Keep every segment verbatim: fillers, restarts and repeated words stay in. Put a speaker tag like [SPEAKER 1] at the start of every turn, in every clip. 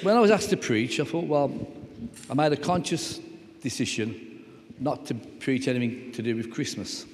[SPEAKER 1] when I was asked to preach, I thought, well, I made a conscious decision not to preach anything to do with Christmas.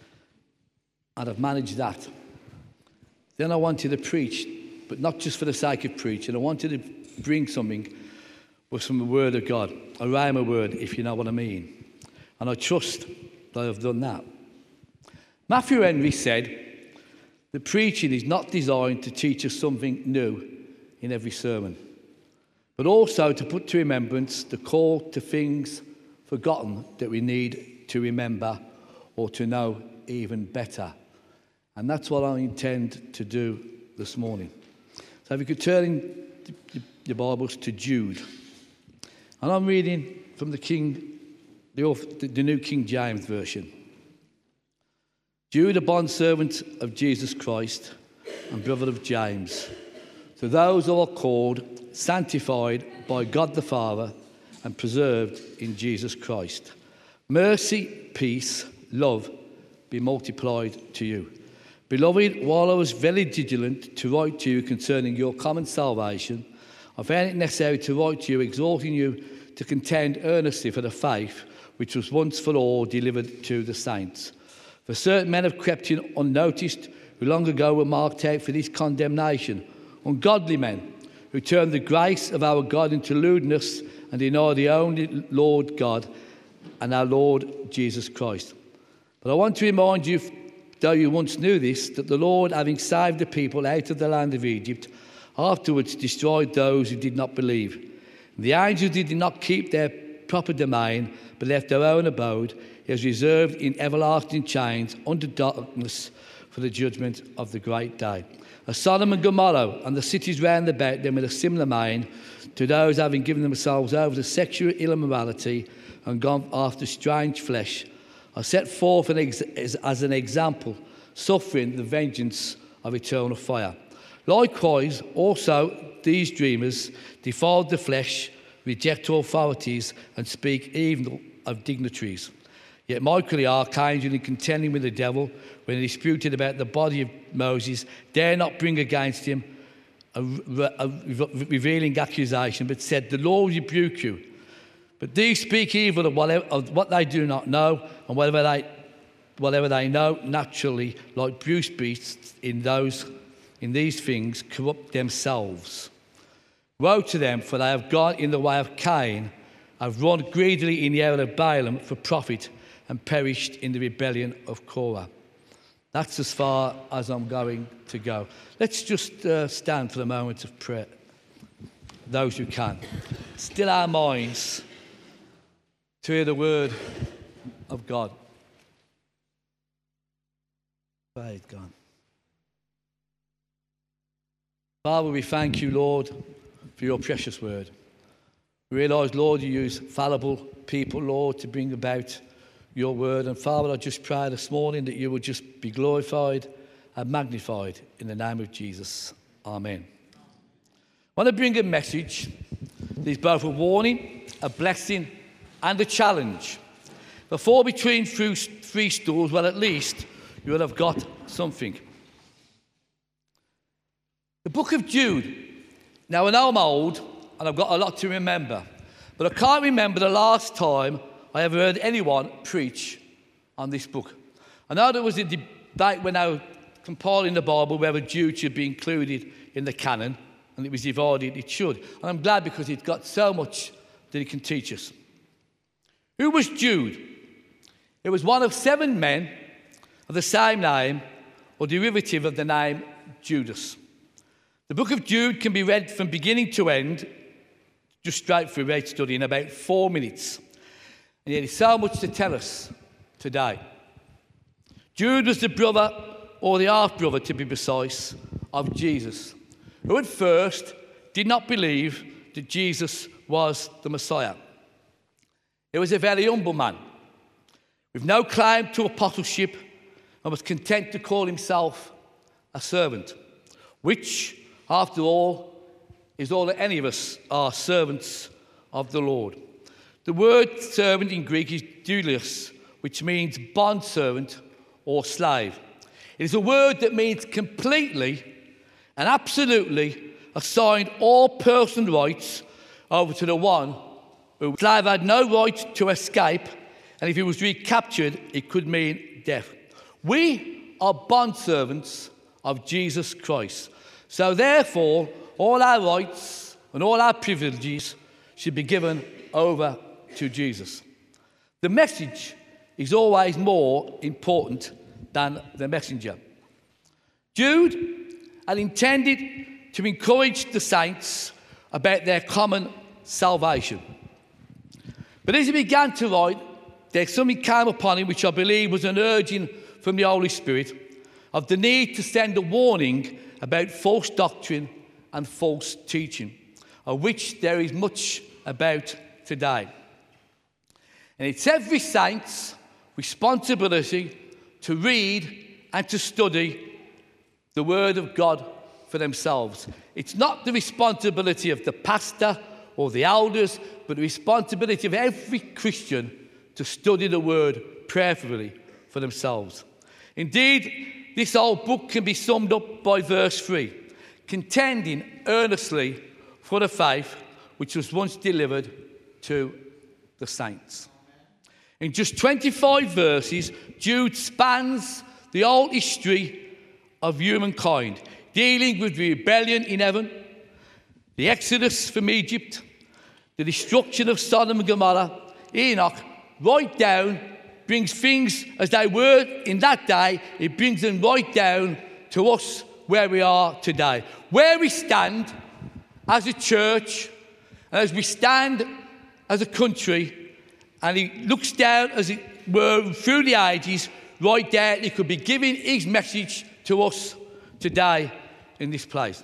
[SPEAKER 1] And I've managed that. Then I wanted to preach, but not just for the sake of preaching. I wanted to bring something with some word of God, a rhema word, if you know what I mean. And I trust that I've done that. Matthew Henry said that preaching is not designed to teach us something new in every sermon, but also to put to remembrance the call to things forgotten that we need to remember or to know even better. And that's what I intend to do this morning. So if you could turn in your Bibles to Jude. And I'm reading from the King, the, the New King James Version. Jude, a bondservant of Jesus Christ and brother of James, to those who are called, sanctified by God the Father, and preserved in Jesus Christ. Mercy, peace, love be multiplied to you. Beloved, while I was very vigilant to write to you concerning your common salvation, I found it necessary to write to you, exhorting you to contend earnestly for the faith which was once for all delivered to the saints. For certain men have crept in unnoticed, who long ago were marked out for this condemnation, ungodly men, who turn the grace of our God into lewdness and deny the only Lord God and our Lord Jesus Christ. But I want to remind you, though you once knew this, that the Lord, having saved the people out of the land of Egypt, afterwards destroyed those who did not believe. The angels did not keep their proper domain, but left their own abode. He has reserved in everlasting chains under darkness for the judgment of the great day. As Sodom and Gomorrah and the cities round about them with a similar mind to those having given themselves over to sexual immorality and gone after strange flesh, are set forth an ex- as an example, suffering the vengeance of eternal fire. Likewise, also these dreamers defiled the flesh, reject authorities, and speak evil of dignitaries. Yet Michael the archangel, in contending with the devil when he disputed about the body of Moses, dare not bring against him a, a, a revealing accusation, but said, "The Lord rebuke you." But these speak evil of, whatever, of what they do not know, and whatever they, whatever they know naturally, like brute beasts, in those in these things corrupt themselves. Woe to them, for they have gone in the way of Cain, have run greedily in the error of Balaam for profit, and perished in the rebellion of Korah. That's as far as I'm going to go. Let's just uh, stand for a moment of prayer, those who can. Still our minds to hear the word of God. Praise God. Father, we thank you, Lord, for your precious word. We realise, Lord, you use fallible people, Lord, to bring about your word. And Father, I just pray this morning that you will just be glorified and magnified in the name of Jesus. Amen. I want to bring a message that is both a warning, a blessing, and a challenge. Before between three stools, well, at least you will have got something. The book of Jude. Now, I know I'm old and I've got a lot to remember, but I can't remember the last time I ever heard anyone preach on this book. I know there was a debate when I was compiling the Bible whether Jude should be included in the canon, and it was divided, it should. And I'm glad because it's got so much that it can teach us. Who was Jude? It was one of seven men of the same name or derivative of the name Judas. The book of Jude can be read from beginning to end, just straight through read study, in about four minutes. And yet there's so much to tell us today. Jude was the brother, or the half-brother to be precise, of Jesus, who at first did not believe that Jesus was the Messiah. He was a very humble man, with no claim to apostleship, and was content to call himself a servant, which, after all, is all that any of us are, servants of the Lord. The word servant in Greek is doulos, which means bondservant or slave. It is a word that means completely and absolutely a assigned all personal rights over to the one who slave had no right to escape, and if he was recaptured, it could mean death. We are bondservants of Jesus Christ. So therefore, all our rights and all our privileges should be given over to Jesus. The message is always more important than the messenger. Jude had intended to encourage the saints about their common salvation. But as he began to write, there something came upon him which I believe was an urging from the Holy Spirit of the need to send a warning about false doctrine and false teaching, of which there is much about today. And it's every saint's responsibility to read and to study the Word of God for themselves. It's not the responsibility of the pastor or the elders, but the responsibility of every Christian to study the Word prayerfully for themselves. Indeed, this whole book can be summed up by verse three, contending earnestly for the faith which was once delivered to the saints. In just twenty-five verses, Jude spans the whole history of humankind, dealing with the rebellion in heaven, the exodus from Egypt, the destruction of Sodom and Gomorrah. Enoch, right down, brings things as they were in that day. It brings them right down to us where we are today. Where we stand as a church, and as we stand as a country, and he looks down, as it were, through the ages, right there, he could be giving his message to us today in this place.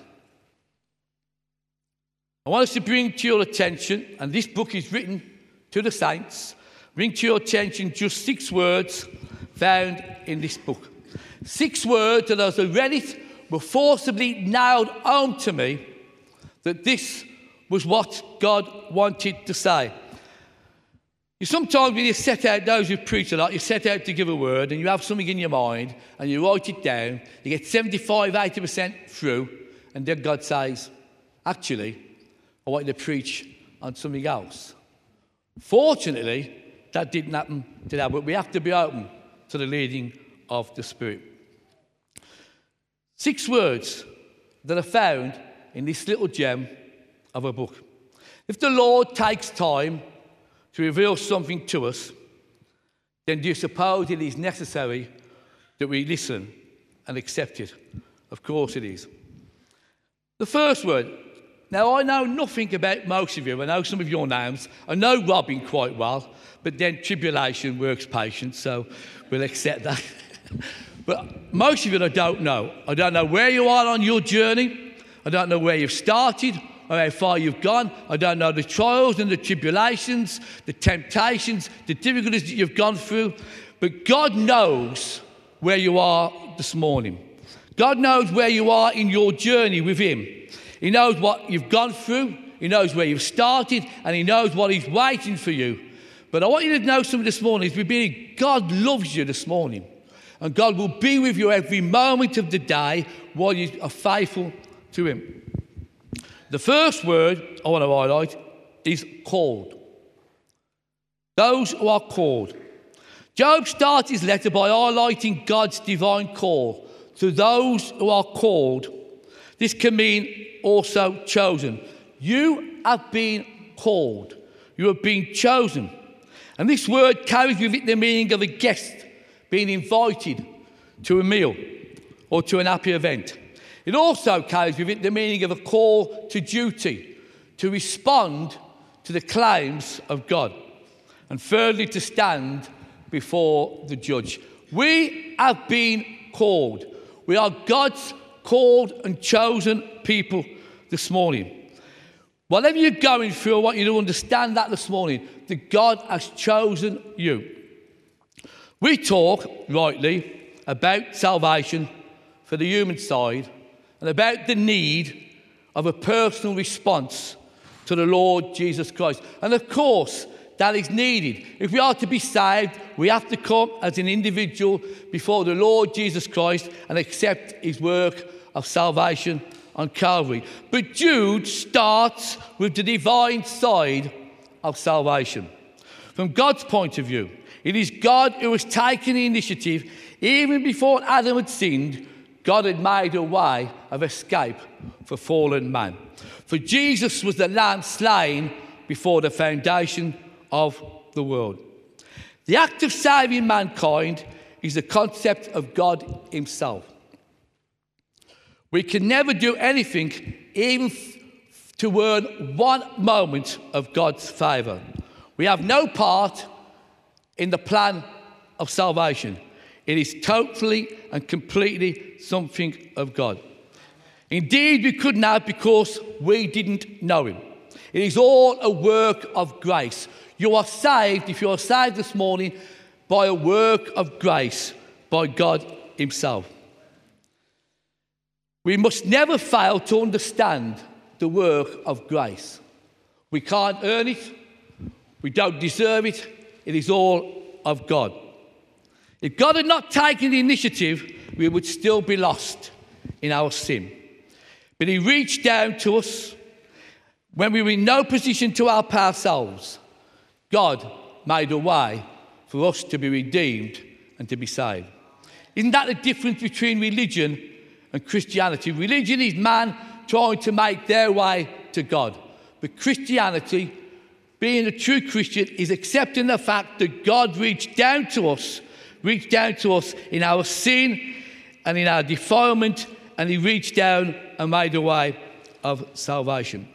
[SPEAKER 1] I want us to bring to your attention, and this book is written to the saints, bring to your attention just six words found in this book. Six words that as I read it were forcibly nailed home to me that this was what God wanted to say. You sometimes, when you set out, those who preach a lot, you set out to give a word and you have something in your mind and you write it down, you get seventy-five, eighty percent through, and then God says, actually, I want you to preach on something else. Fortunately, that didn't happen today, but we have to be open to the leading of the Spirit. Six words that are found in this little gem of a book. If the Lord takes time to reveal something to us, then do you suppose it is necessary that we listen and accept it? Of course it is. The first word. Now, I know nothing about most of you. I know some of your names. I know Robin quite well, but then tribulation works patience, so we'll accept that. But most of you I don't know. I don't know where you are on your journey. I don't know where you've started or how far you've gone. I don't know the trials and the tribulations, the temptations, the difficulties that you've gone through. But God knows where you are this morning. God knows where you are in your journey with Him. He knows what you've gone through. He knows where you've started, and He knows what He's waiting for you. But I want you to know something this morning. Is we God loves you this morning. And God will be with you every moment of the day while you are faithful to Him. The first word I want to highlight is called. Those who are called. Job starts his letter by highlighting God's divine call to those who are called. This can mean also chosen. You have been called. You have been chosen. And this word carries with it the meaning of a guest being invited to a meal or to an happy event. It also carries with it the meaning of a call to duty, to respond to the claims of God, and thirdly, to stand before the judge. We have been called. We are God's called and chosen people this morning. Whatever you're going through, I want you to understand that this morning, that God has chosen you. We talk, rightly, about salvation for the human side and about the need of a personal response to the Lord Jesus Christ. And of course, that is needed. If we are to be saved, we have to come as an individual before the Lord Jesus Christ and accept His work of salvation on Calvary. But Jude starts with the divine side of salvation. From God's point of view, it is God who has taken the initiative. Even before Adam had sinned, God had made a way of escape for fallen man. For Jesus was the lamb slain before the foundation of the world. The act of saving mankind is the concept of God himself. We can never do anything, even to earn one moment of God's favour. We have no part in the plan of salvation. It is totally and completely something of God. Indeed, we couldn't have, because we didn't know him. It is all a work of grace. You are saved, if you are saved this morning, by a work of grace, by God himself. We must never fail to understand the work of grace. We can't earn it. We don't deserve it. It is all of God. If God had not taken the initiative, we would still be lost in our sin. But he reached down to us when we were in no position to help ourselves. God made a way for us to be redeemed and to be saved. Isn't that the difference between religion and Christianity? Religion is man trying to make their way to God. But Christianity, being a true Christian, is accepting the fact that God reached down to us, reached down to us in our sin and in our defilement, and he reached down and made a way of salvation.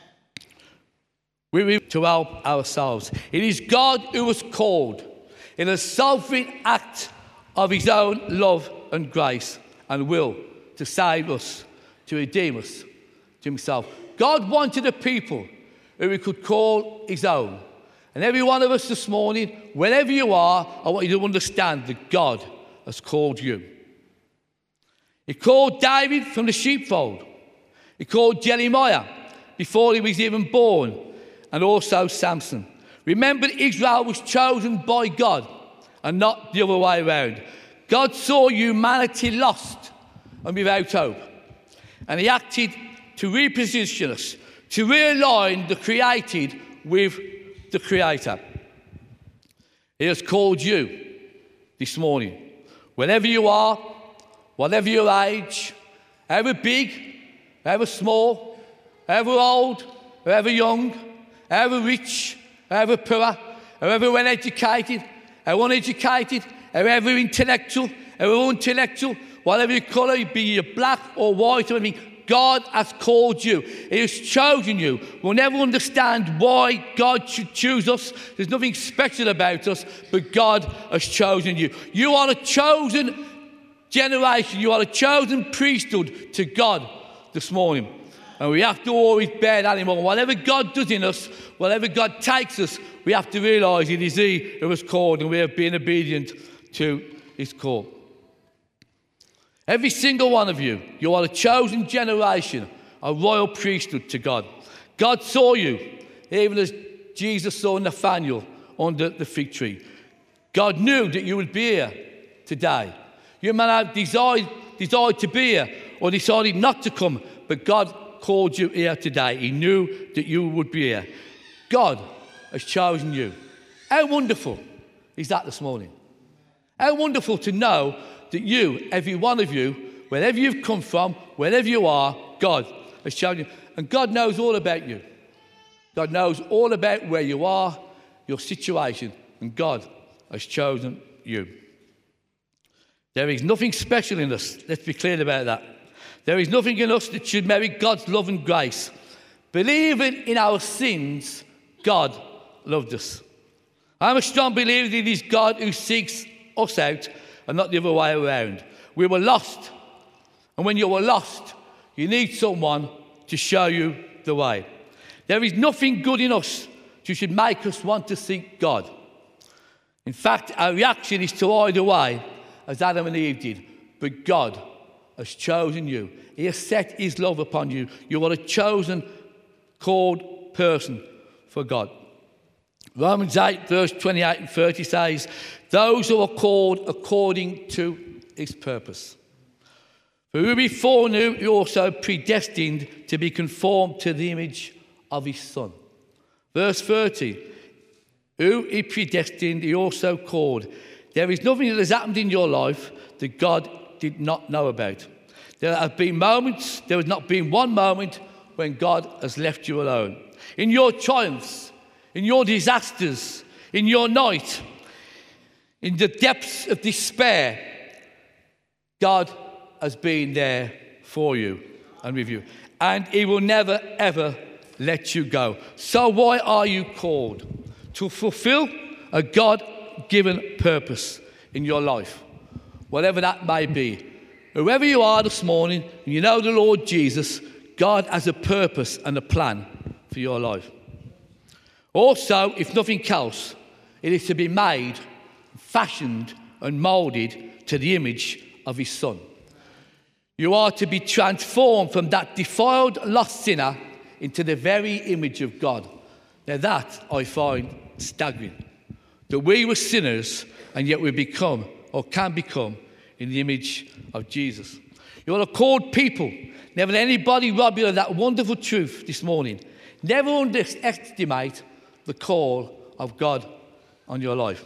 [SPEAKER 1] We need to help ourselves. It is God who was called in a sovereign act of his own love and grace and will to save us, to redeem us to himself. God wanted a people who he could call his own. And every one of us this morning, wherever you are, I want you to understand that God has called you. He called David from the sheepfold. He called Jeremiah before he was even born, and also Samson. Remember, Israel was chosen by God and not the other way around. God saw humanity lost and without hope, and he acted to reposition us, to realign the created with the Creator. He has called you this morning. Wherever you are, whatever your age, however big, however small, however old, however young, however rich, however poor, however well educated, however uneducated, however intellectual, however intellectual, whatever your colour, be you black or white or anything, God has called you. He has chosen you. We'll never understand why God should choose us. There's nothing special about us, but God has chosen you. You are a chosen generation. You are a chosen priesthood to God this morning. And we have to always bear that in mind. Whatever God does in us, whatever God takes us, we have to realise it is he who has called, and we have been obedient to his call. Every single one of you, you are a chosen generation, a royal priesthood to God. God saw you, even as Jesus saw Nathanael under the fig tree. God knew that you would be here today. You may have desired, desired to be here or decided not to come, but God called you here today. He knew that you would be here. God has chosen you. How wonderful is that this morning? How wonderful to know that you, every one of you, wherever you've come from, wherever you are, God has chosen you. And God knows all about you. God knows all about where you are, your situation, and God has chosen you. There is nothing special in us. Let's be clear about that. There is nothing in us that should merit God's love and grace. Believing in our sins, God loved us. I'm a strong believer that it is God who seeks us out and not the other way around. We were lost. And when you were lost, you need someone to show you the way. There is nothing good in us that should make us want to seek God. In fact, our reaction is to hide away, as Adam and Eve did. But God has chosen you. He has set his love upon you. You are a chosen, called person for God. Romans eight, verse twenty-eight and thirty says, those who are called according to his purpose. For who he foreknew, he also predestined to be conformed to the image of his Son. Verse thirty, who he predestined, he also called. There is nothing that has happened in your life that God did not know about. There have been moments, there has not been one moment when God has left you alone. In your triumphs, in your disasters, in your night, in the depths of despair, God has been there for you and with you. And he will never, ever let you go. So why are you called? To fulfill a God-given purpose in your life, whatever that may be. Whoever you are this morning, and you know the Lord Jesus, God has a purpose and a plan for your life. Also, if nothing else, it is to be made, fashioned and moulded to the image of his Son. You are to be transformed from that defiled, lost sinner into the very image of God. Now that I find staggering. That we were sinners and yet we become or can become in the image of Jesus. You are a called people. Never let anybody rob you of that wonderful truth this morning. Never underestimate the call of God on your life.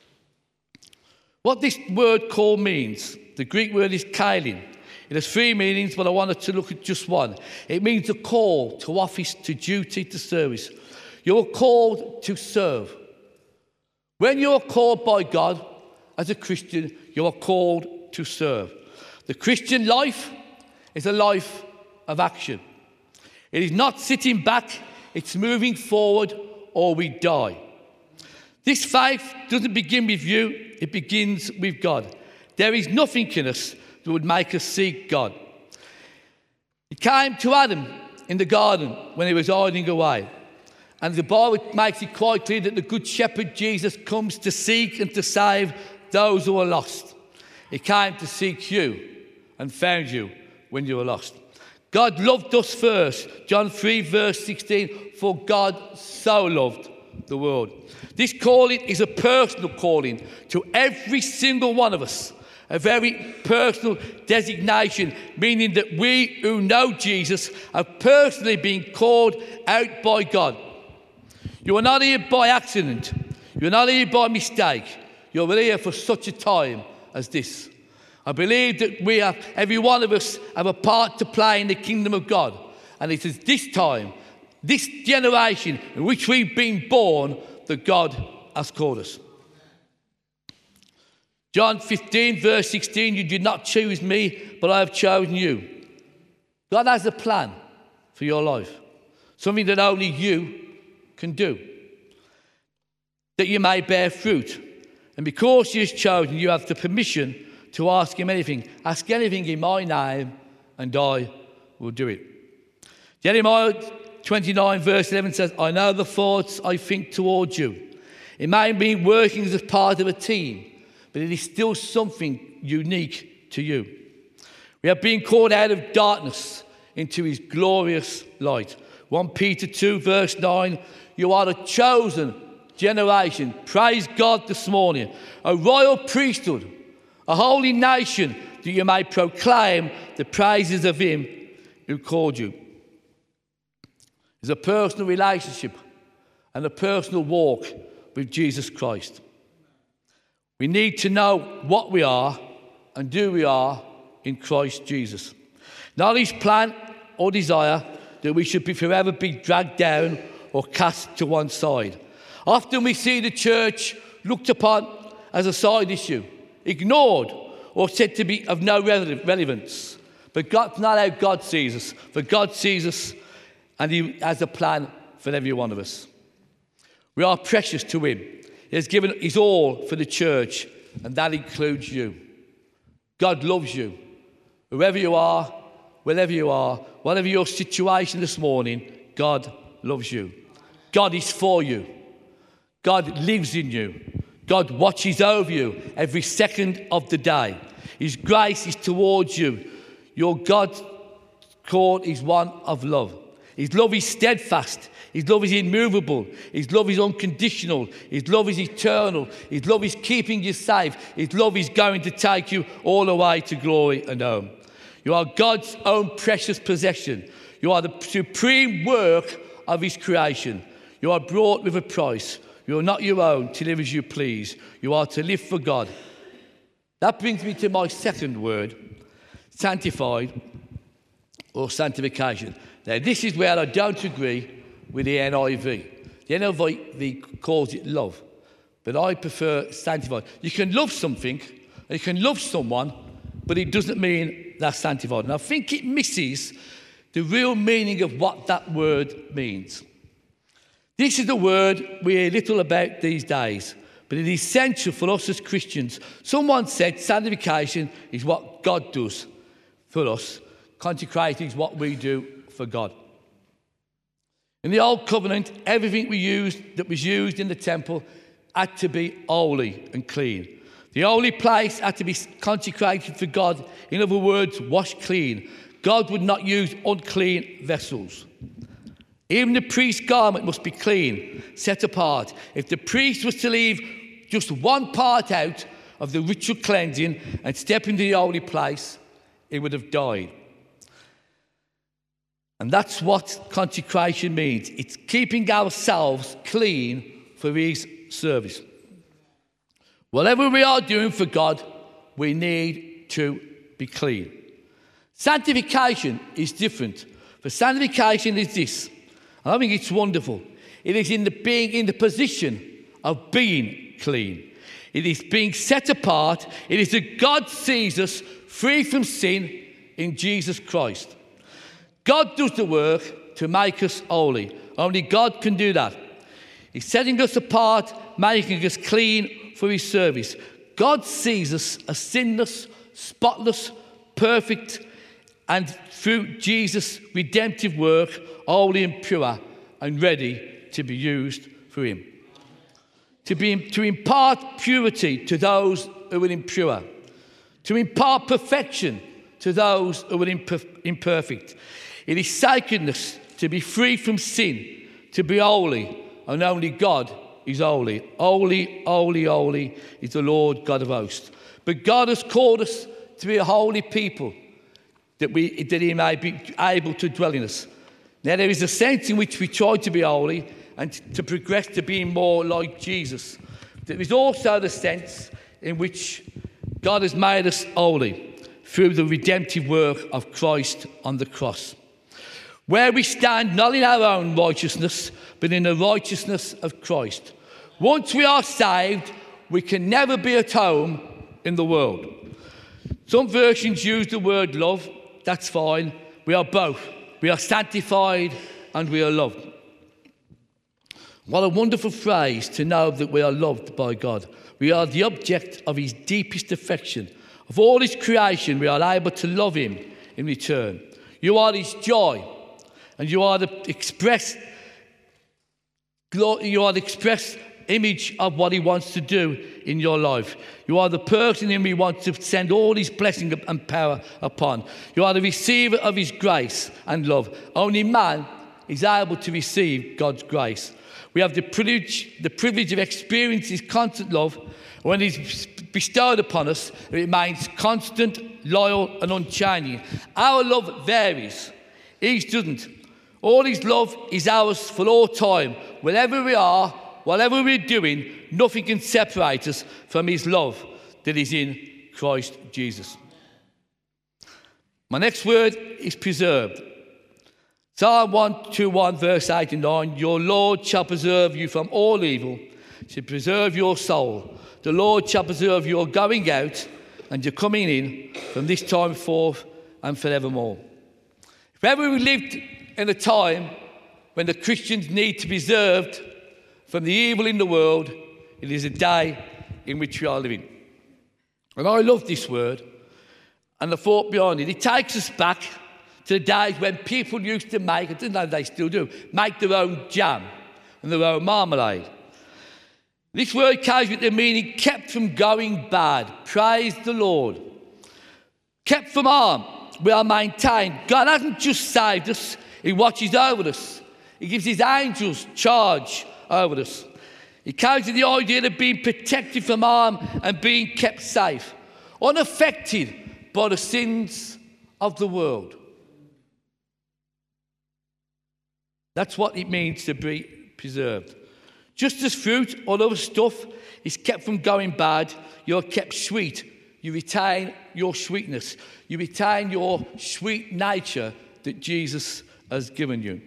[SPEAKER 1] What this word call means, the Greek word is kailin. It has three meanings, but I wanted to look at just one. It means a call to office, to duty, to service. You're called to serve. When you're called by God as a Christian, you are called to serve. The Christian life is a life of action. It is not sitting back, it's moving forward or we die. This faith doesn't begin with you, it begins with God. There is nothing in us that would make us seek God. He came to Adam in the garden when he was hiding away. And the Bible makes it quite clear that the Good Shepherd Jesus comes to seek and to save those who are lost. He came to seek you and found you when you were lost. God loved us first. John three verse sixteen, for God so loved the world. This calling is a personal calling to every single one of us. A very personal designation, meaning that we who know Jesus have personally been called out by God. You are not here by accident. You're not here by mistake. You're here for such a time as this. I believe that we have, every one of us have a part to play in the kingdom of God. And it is this time, this generation in which we've been born, that God has called us. John fifteen, verse sixteen, you did not choose me, but I have chosen you. God has a plan for your life, something that only you can do, that you may bear fruit. And because he has chosen, you have the permission to ask him anything. Ask anything in my name, and I will do it. Jeremiah twenty-nine, verse eleven says, I know the thoughts I think towards you. It may be working as part of a team, but it is still something unique to you. We have been called out of darkness into his glorious light. First Peter two, verse nine, you are a chosen generation. Praise God this morning. A royal priesthood, a holy nation, that you may proclaim the praises of him who called you. It's a personal relationship and a personal walk with Jesus Christ. We need to know what we are and who we are in Christ Jesus. Not his plan or desire that we should be forever be dragged down or cast to one side. Often we see the church looked upon as a side issue, ignored or said to be of no relevance. But God's not how God sees us. For God sees us and he has a plan for every one of us. We are precious to him. He has given his all for the church, and that includes you. God loves you. Whoever you are, wherever you are, whatever your situation this morning, God loves you. God is for you. God lives in you. God watches over you every second of the day. His grace is towards you. Your God's call is one of love. His love is steadfast. His love is immovable. His love is unconditional. His love is eternal. His love is keeping you safe. His love is going to take you all the way to glory and home. You are God's own precious possession. You are the supreme work of his creation. You are bought with a price. You are not your own to live as you please. You are to live for God. That brings me to my second word, sanctified or sanctification. Now, this is where I don't agree with the N I V. The N I V calls it love, but I prefer sanctified. You can love something, and you can love someone, but it doesn't mean that's sanctified. And I think it misses the real meaning of what that word means. This is a word we hear little about these days, but it is essential for us as Christians. Someone said sanctification is what God does for us. Consecrating is what we do for God. In the Old Covenant, everything we used that was used in the temple had to be holy and clean. The holy place had to be consecrated for God. In other words, washed clean. God would not use unclean vessels. Even the priest's garment must be clean, set apart. If the priest was to leave just one part out of the ritual cleansing and step into the holy place, he would have died. And that's what consecration means. It's keeping ourselves clean for his service. Whatever we are doing for God, we need to be clean. Sanctification is different. For sanctification is this, and I think it's wonderful. It is in the being in the position of being clean. It is being set apart. It is that God sees us free from sin in Jesus Christ. God does the work to make us holy. Only God can do that. He's setting us apart, making us clean for his service. God sees us as sinless, spotless, perfect, and through Jesus' redemptive work, holy and pure and ready to be used for him. To, be, to impart purity to those who are impure. To impart perfection to those who are imper- imperfect. It is sacredness to be free from sin, to be holy, and only God is holy. Holy, holy, holy is the Lord God of hosts. But God has called us to be a holy people, that we that he may be able to dwell in us. Now there is a sense in which we try to be holy and to progress to being more like Jesus. There is also the sense in which God has made us holy through the redemptive work of Christ on the cross, where we stand not in our own righteousness, but in the righteousness of Christ. Once we are saved, we can never be at home in the world. Some versions use the word love. That's fine. We are both. We are sanctified and we are loved. What a wonderful phrase to know that we are loved by God. We are the object of his deepest affection. Of all his creation, we are able to love him in return. You are his joy, and you are the express, you are the express image of what he wants to do in your life. You are the person whom he wants to send all his blessing and power upon. You are the receiver of his grace and love. Only man is able to receive God's grace. We have the privilege, the privilege of experiencing his constant love. When he's bestowed upon us, it remains constant, loyal and unchanging. Our love varies. His doesn't. All his love is ours for all time. Wherever we are, whatever we're doing, nothing can separate us from his love that is in Christ Jesus. My next word is preserved. Psalm one twenty-one, verse eight and nine. Your Lord shall preserve you from all evil, shall preserve your soul. The Lord shall preserve your going out and your coming in from this time forth and forevermore. If ever we lived in a time when the Christians need to be preserved from the evil in the world, it is a day in which we are living. And I love this word and the thought behind it. It takes us back to the days when people used to make, I don't know if they still do, make their own jam and their own marmalade. This word carries with the meaning kept from going bad. Praise the Lord. Kept from harm. We are maintained. God hasn't just saved us, he watches over us. He gives his angels charge over us. He carries the idea of being protected from harm and being kept safe, unaffected by the sins of the world. That's what it means to be preserved. Just as fruit or other stuff is kept from going bad, you're kept sweet. You retain your sweetness. You retain your sweet nature that Jesus has given you.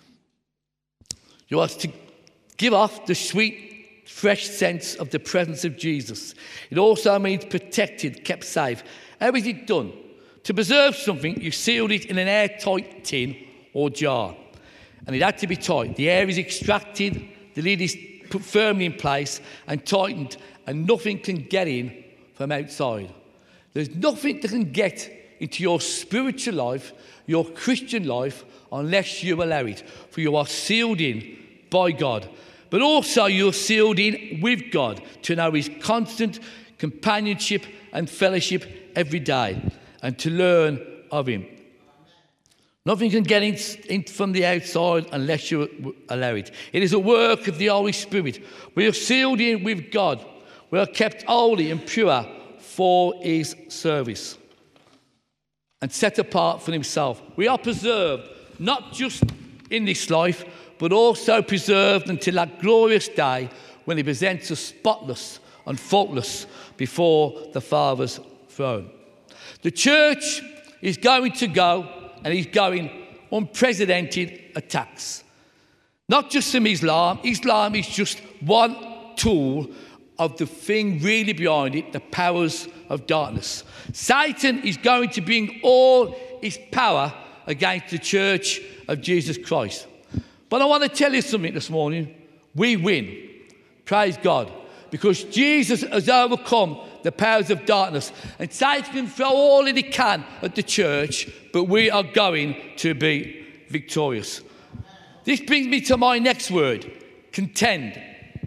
[SPEAKER 1] You are to give off the sweet, fresh sense of the presence of Jesus. It also means protected, kept safe. How is it done? To preserve something, you sealed it in an airtight tin or jar. And it had to be tight. The air is extracted, the lid is put firmly in place and tightened, and nothing can get in from outside. There's nothing that can get into your spiritual life, your Christian life, unless you allow it. For you are sealed in by God. But also you're sealed in with God to know his constant companionship and fellowship every day and to learn of him. Nothing can get in, in from the outside unless you allow it. It is a work of the Holy Spirit. We are sealed in with God. We are kept holy and pure for his service and set apart for himself. We are preserved not just in this life, but also preserved until that glorious day when he presents us spotless and faultless before the Father's throne. The church is going to go, and he's going unprecedented attacks. Not just from Islam. Islam is just one tool of the thing really behind it, the powers of darkness. Satan is going to bring all his power against the church of Jesus Christ. But I want to tell you something this morning. We win. Praise God. Because Jesus has overcome the powers of darkness. And Satan can throw all that he can at the church, but we are going to be victorious. This brings me to my next word, contend.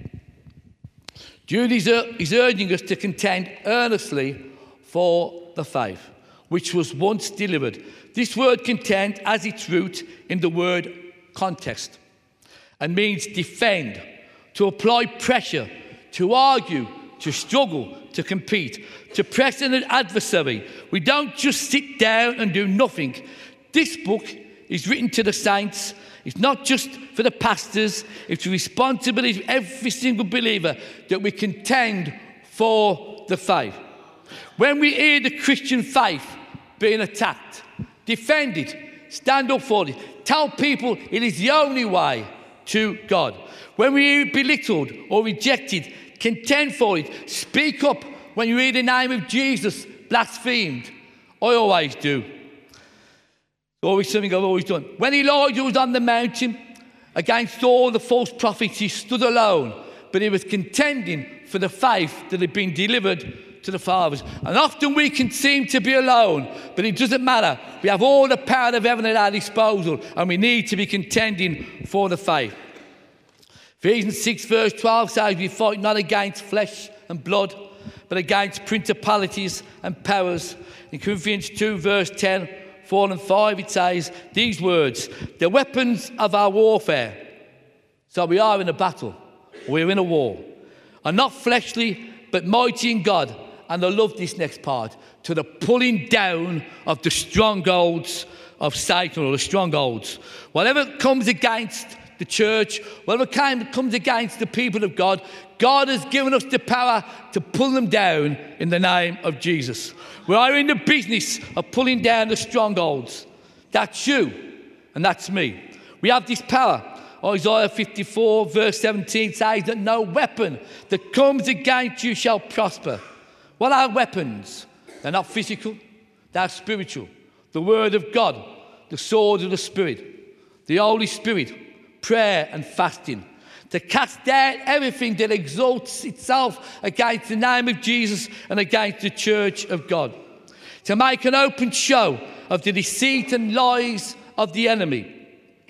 [SPEAKER 1] Jude is urging us to contend earnestly for the faith, which was once delivered. This word contend has its root in the word contest and means defend, to apply pressure, to argue, to struggle, to compete, to press an adversary. We don't just sit down and do nothing. This book is written to the saints. It's not just for the pastors. It's a responsibility of every single believer that we contend for the faith. When we hear the Christian faith being attacked, defend it, stand up for it, tell people it is the only way to God. When we hear it belittled or rejected, contend for it. Speak up when you hear the name of Jesus blasphemed. I always do. Always something I've always done. When Elijah was on the mountain against all the false prophets, he stood alone, but he was contending for the faith that had been delivered to the fathers. And often we can seem to be alone, but it doesn't matter. We have all the power of heaven at our disposal, and we need to be contending for the faith. Ephesians six verse twelve says we fight not against flesh and blood, but against principalities and powers. In Corinthians two verse ten, four and five, it says these words, the weapons of our warfare. So we are in a battle, we're in a war, are not fleshly, but mighty in God. And I love this next part, to the pulling down of the strongholds of Satan, or the strongholds. Whatever comes against the church, whatever kind comes against the people of God, God has given us the power to pull them down in the name of Jesus. We are in the business of pulling down the strongholds. That's you and that's me. We have this power. Isaiah fifty-four verse seventeen says that no weapon that comes against you shall prosper. What are weapons? They're not physical, they're spiritual. The word of God, the sword of the Spirit, the Holy Spirit, prayer and fasting. To cast down everything that exalts itself against the name of Jesus and against the church of God. To make an open show of the deceit and lies of the enemy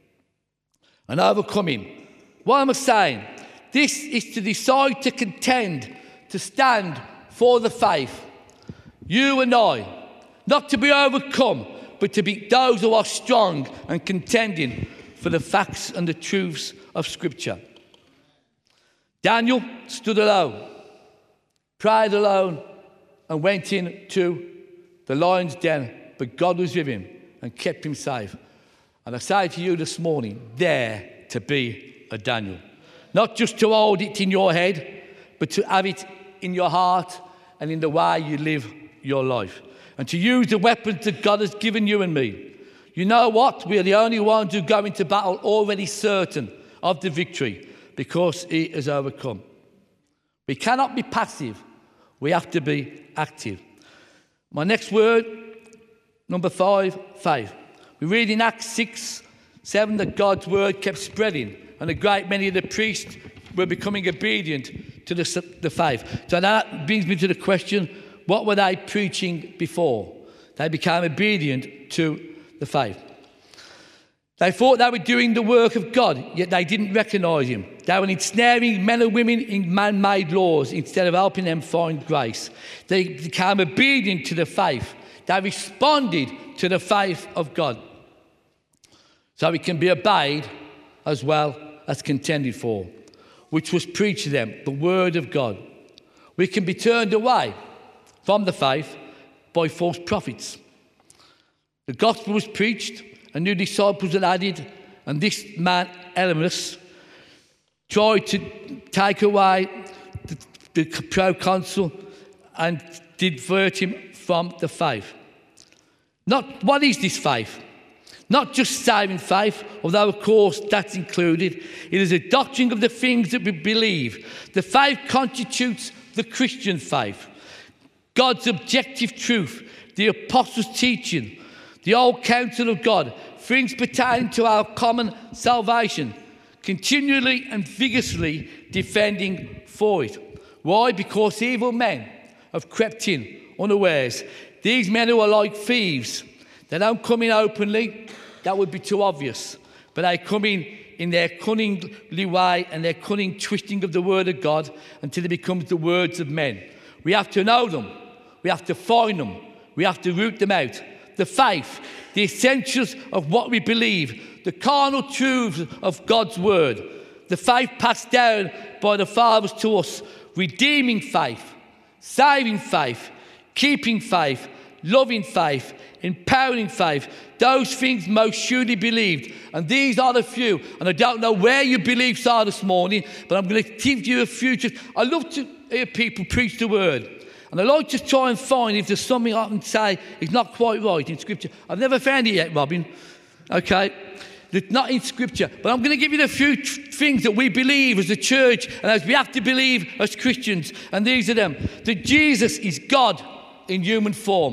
[SPEAKER 1] and overcome him. What am I saying? This is to decide to contend, to stand for the faith. You and I, not to be overcome, but to be those who are strong and contending for the facts and the truths of Scripture. Daniel stood alone, prayed alone, and went into the lion's den but God was with him and kept him safe. And I say to you this morning, dare to be a Daniel. Not just to hold it in your head, but to have it in your heart and in the way you live your life. And to use the weapons that God has given you and me. You know what? We are the only ones who go into battle already certain of the victory because he has overcome. We cannot be passive. We have to be active. My next word, number five, faith. We read in Acts six, seven that God's word kept spreading and a great many of the priests were becoming obedient to the, the faith. So that brings me to the question, what were they preaching before? They became obedient to the faith. They thought they were doing the work of God, yet they didn't recognise him. They were ensnaring men and women in man-made laws instead of helping them find grace. They became obedient to the faith. They responded to the faith of God. So it can be obeyed as well as contended for, which was preached to them, the word of God. We can be turned away from the faith by false prophets. The gospel was preached, and new disciples were added, and this man, Elymas, tried to take away the, the proconsul and divert him from the faith. Not what is this faith? Not just saving faith, although of course that's included. It is a doctrine of the things that we believe. The faith constitutes the Christian faith, God's objective truth, the apostles' teaching, the old counsel of God, things pertaining to our common salvation, continually and vigorously defending for it. Why? Because evil men have crept in unawares. These men who are like thieves, they don't come in openly, that would be too obvious, but they come in in their cunningly way and their cunning twisting of the word of God until it becomes the words of men. We have to know them, we have to find them, we have to root them out. The faith, the essentials of what we believe, the carnal truths of God's word, the faith passed down by the fathers to us, redeeming faith, saving faith, keeping faith, loving faith, empowering faith, those things most surely believed. And these are the few. And I don't know where your beliefs are this morning, but I'm going to give you a few. Just, I love to hear people preach the word. And I like to try and find if there's something I can say is not quite right in Scripture. I've never found it yet, Robin. Okay? It's not in Scripture. But I'm going to give you the few t- things that we believe as a church and as we have to believe as Christians. And these are them. That Jesus is God in human form.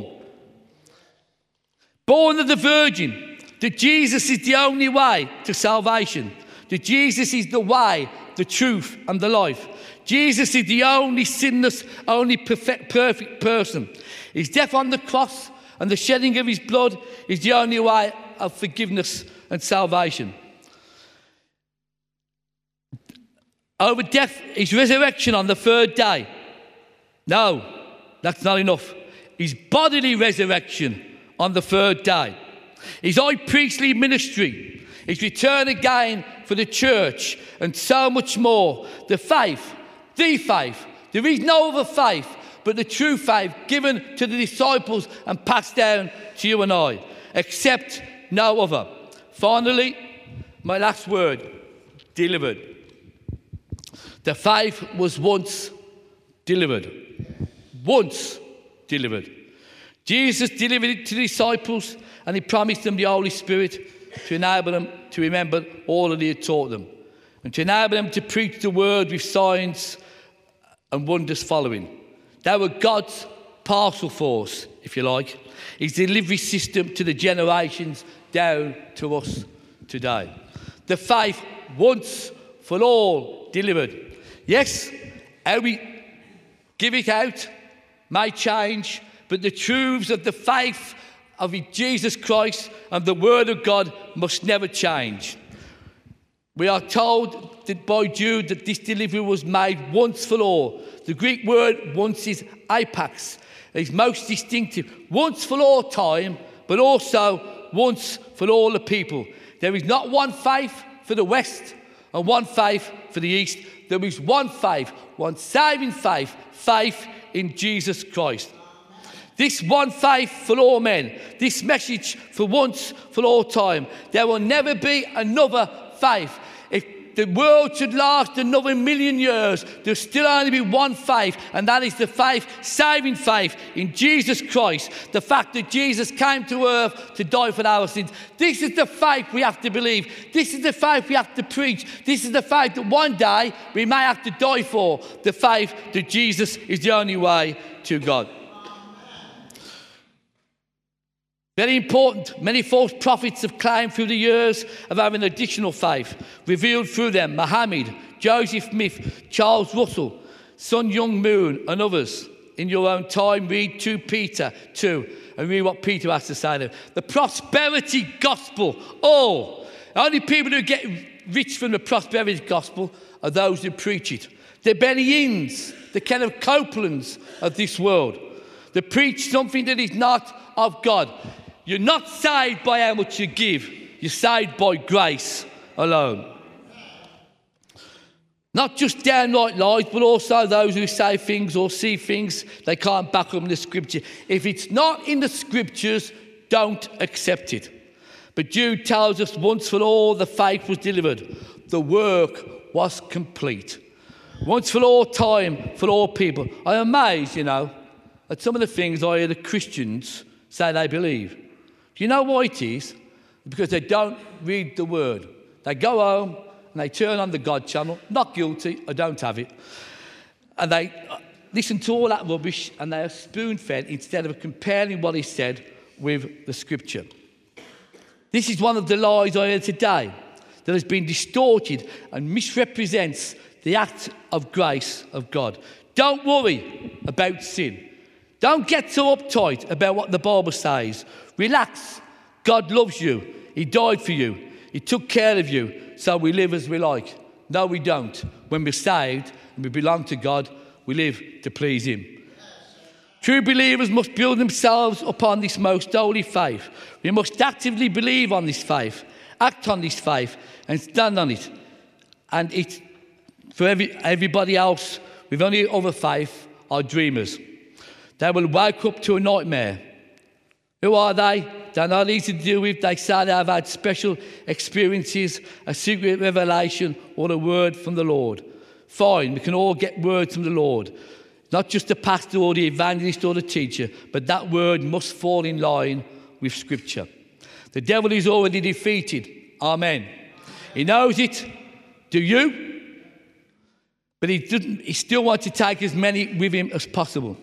[SPEAKER 1] Born of the Virgin. That Jesus is the only way to salvation. That Jesus is the way, the truth, and the life. Jesus is the only sinless, only perfect, perfect person. His death on the cross and the shedding of his blood is the only way of forgiveness and salvation. Over death, his resurrection on the third day. No, that's not enough. His bodily resurrection on the third day. His high priestly ministry, his return again for the church, and so much more. The faith, the faith. There is no other faith but the true faith given to the disciples and passed down to you and I, except no other. Finally, my last word, delivered. The faith was once delivered. Once delivered. Jesus delivered it to the disciples and he promised them the Holy Spirit to enable them to remember all that he had taught them and to enable them to preach the word with signs and wonders following. They were God's parcel force, if you like, his delivery system to the generations down to us today. The faith once for all delivered. Yes, how we give it out may change, but the truths of the faith of Jesus Christ and the Word of God must never change. We are told that by Jude that this delivery was made once for all. The Greek word once is apax. It's most distinctive. Once for all time, but also once for all the people. There is not one faith for the West and one faith for the East. There is one faith, one saving faith, faith in Jesus Christ. This one faith for all men, this message for once, for all time. There will never be another faith. If the world should last another million years, there'll still only be one faith, and that is the faith, saving faith in Jesus Christ. The fact that Jesus came to earth to die for our sins. This is the faith we have to believe. This is the faith we have to preach. This is the faith that one day we may have to die for. The faith that Jesus is the only way to God. Very important. Many false prophets have claimed through the years of having additional faith revealed through them. Muhammad, Joseph Smith, Charles Russell, Sun Myung Moon, and others. In your own time, read Second Peter two and read what Peter has to say there. The prosperity gospel. Oh, the only people who get rich from the prosperity gospel are those who preach it. The Bereans, the Kenneth Copelands of this world. They preach something that is not of God. You're not saved by how much you give. You're saved by grace alone. Not just downright lies, but also those who say things or see things they can't back up in the scripture. If it's not in the scriptures, don't accept it. But Jude tells us once for all the faith was delivered. The work was complete. Once for all time, for all people. I'm amazed, you know, at some of the things I hear the Christians say they believe. Do you know why it is? Because they don't read the word. They go home and they turn on the God channel. Not guilty, I don't have it. And they listen to all that rubbish and they are spoon-fed instead of comparing what is said with the scripture. This is one of the lies I heard today that has been distorted and misrepresents the act of grace of God. Don't worry about sin. Don't get so uptight about what the Bible says. Relax. God loves you. He died for you. He took care of you. So we live as we like. No, we don't. When we're saved and we belong to God, we live to please him. True believers must build themselves upon this most holy faith. We must actively believe on this faith, act on this faith, and stand on it. And it's for every, everybody else with only other faith are dreamers. They will wake up to a nightmare. Who are they? They're not easy to deal with. They say they have had special experiences, a secret revelation, or a word from the Lord. Fine, we can all get words from the Lord. Not just the pastor or the evangelist or the teacher, but that word must fall in line with Scripture. The devil is already defeated. Amen. He knows it. Do you? But he, doesn't, he still wants to take as many with him as possible.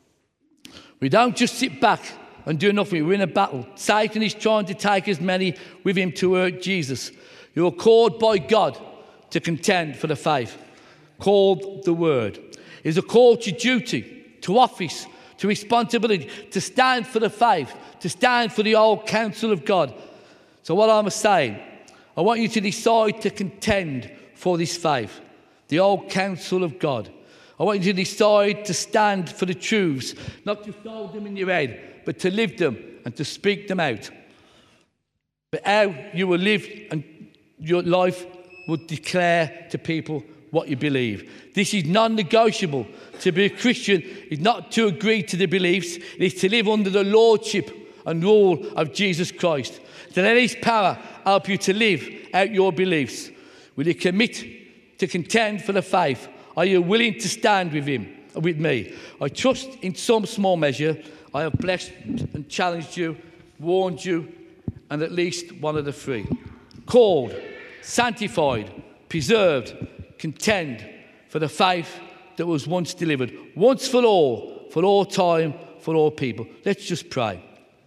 [SPEAKER 1] We don't just sit back and do nothing. We're in a battle. Satan is trying to take as many with him to hurt Jesus. You are called by God to contend for the faith, called the Word. It is a call to duty, to office, to responsibility, to stand for the faith, to stand for the old counsel of God. So what I'm saying, I want you to decide to contend for this faith, the old counsel of God. I want you to decide to stand for the truths, not just hold them in your head, but to live them and to speak them out. But how you will live and your life will declare to people what you believe. This is non-negotiable. To be a Christian is not to agree to the beliefs, it is to live under the lordship and rule of Jesus Christ. To let his power help you to live out your beliefs. Will you commit to contend for the faith? Are you willing to stand with him, with me? I trust in some small measure I have blessed and challenged you, warned you, and at least one of the three. Called, sanctified, preserved, contend for the faith that was once delivered, once for all, for all time, for all people. Let's just pray.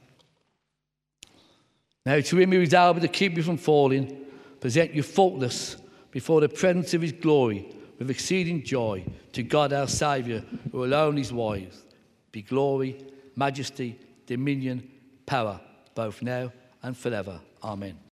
[SPEAKER 1] Now to him who is able to keep you from falling, present you faultless before the presence of his glory, with exceeding joy, to God our Saviour, who alone is wise, be glory, majesty, dominion, power, both now and forever. Amen.